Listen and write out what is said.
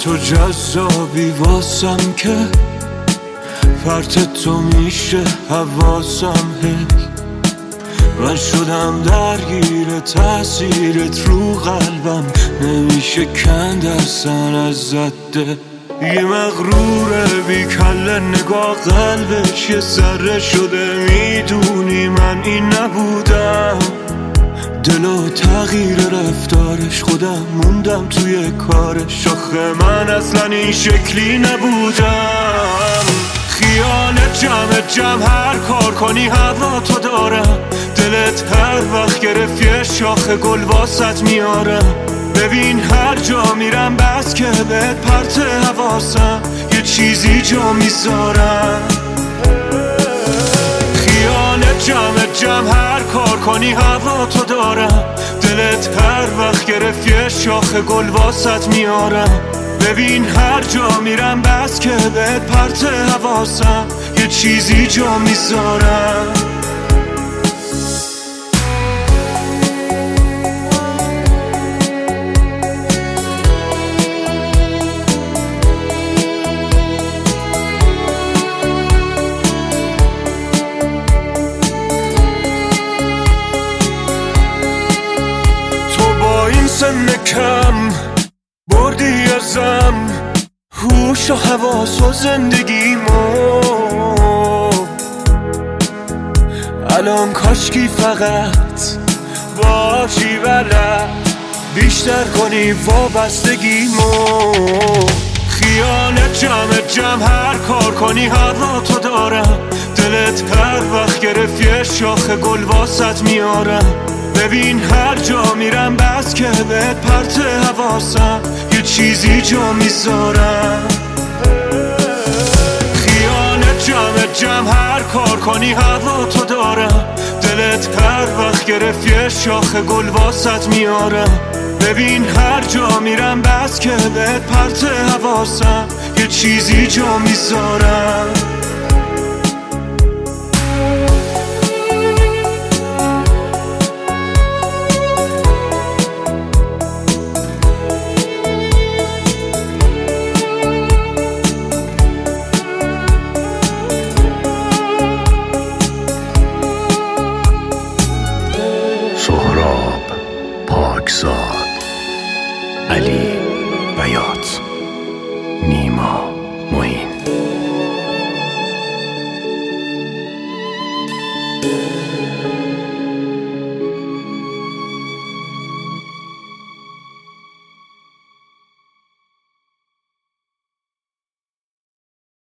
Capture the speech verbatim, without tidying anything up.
تو جذابی واسم که پرت تو میشه حواسم هی من شدم درگیر تأثیرت رو قلبم نمیشه کند اصلا ازت ده یه مغروره بی کله نگاه قلبش یه ذره شده میدونی من این نبودم دلو تغییر رفتارش خودم موندم توی کارش آخه من اصلا این شکلی نبودم خیالت جمع جمع هر کار کنی هوا تو دارم دلت هر وقت گرفت یه شاخ گل واسط میارم ببین هر جا میرم بس که بهت پرت حواسم یه چیزی جا میذارم خیالت جمع جمع هر کار کنی هوا تو دارم دلت هر وقت گرفت یه شاخ گل واسط میارم ببین هر جا میرم بس که بهت پرت حواسم یه چیزی جا میذارم سن کم بردی ازم هوش و حواس و زندگیمو الان کاشکی فقط باشی بلد بیشتر کنی وابستگیمو خیالت جمع جمع هر کار کنی هوا تو دارم دلت هر وقت گرفت یه شاخ گل واسط میارم ببین هر جا میرم بس که بهت پرت حواسم یه چیزی جا میذارم خیالت جمع جمع هر کار کنی هوا تو دارم دلت هر وقت گرفت یه شاخ گل واسط میارم ببین هر جا میرم بس که بهت پرت حواسم یه چیزی جا میذارم سهراب پاکزاد علی بیات